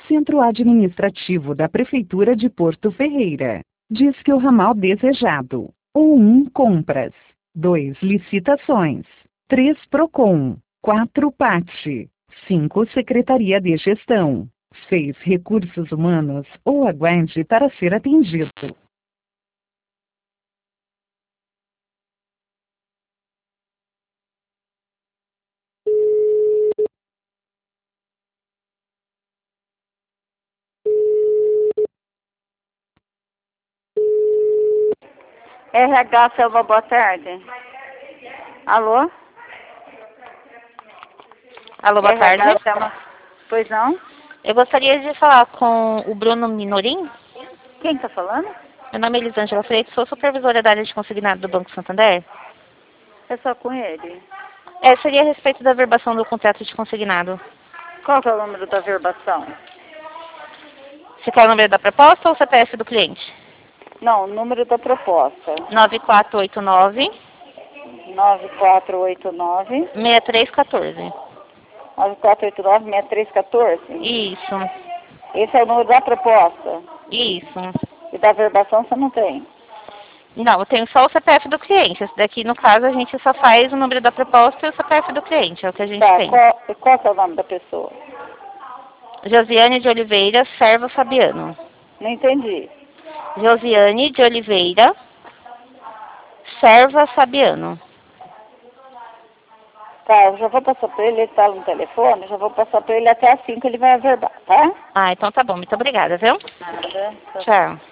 Centro Administrativo da Prefeitura de Porto Ferreira. Diz que o ramal desejado. 1. Compras. 2. Licitações. 3. Procon. 4. PAT. 5. Secretaria de Gestão. 6. Recursos Humanos ou aguarde para ser atendido. RH Selva, boa tarde. Alô? Alô, boa tarde. RH Selva. Pois não? Eu gostaria de falar com o Bruno Minorim. Quem está falando? Meu nome é Elisângela Freitas, sou supervisora da área de consignado do Banco Santander. É só com ele. Seria a respeito da verbação do contrato de consignado. Qual que é o número da verbação? Você quer o número da proposta ou o CPF do cliente? Não, o número da proposta. 9489 9489 6314. 9489 6314. Isso. Esse é o número da proposta. Isso. E da verbação você não tem? Não, eu tenho só o CPF do cliente. Esse daqui, no caso, a gente só faz o número da proposta e o CPF do cliente. É o que a gente tem. Qual que é o nome da pessoa? Josiane de Oliveira Serva Fabiano. Não entendi. Josiane de Oliveira Serva Fabiano. Tá, eu já vou passar para ele está no telefone, já vou passar para ele até às 5 ele vai averbar, tá? Então tá bom. Muito obrigada, viu? Nada. Tchau.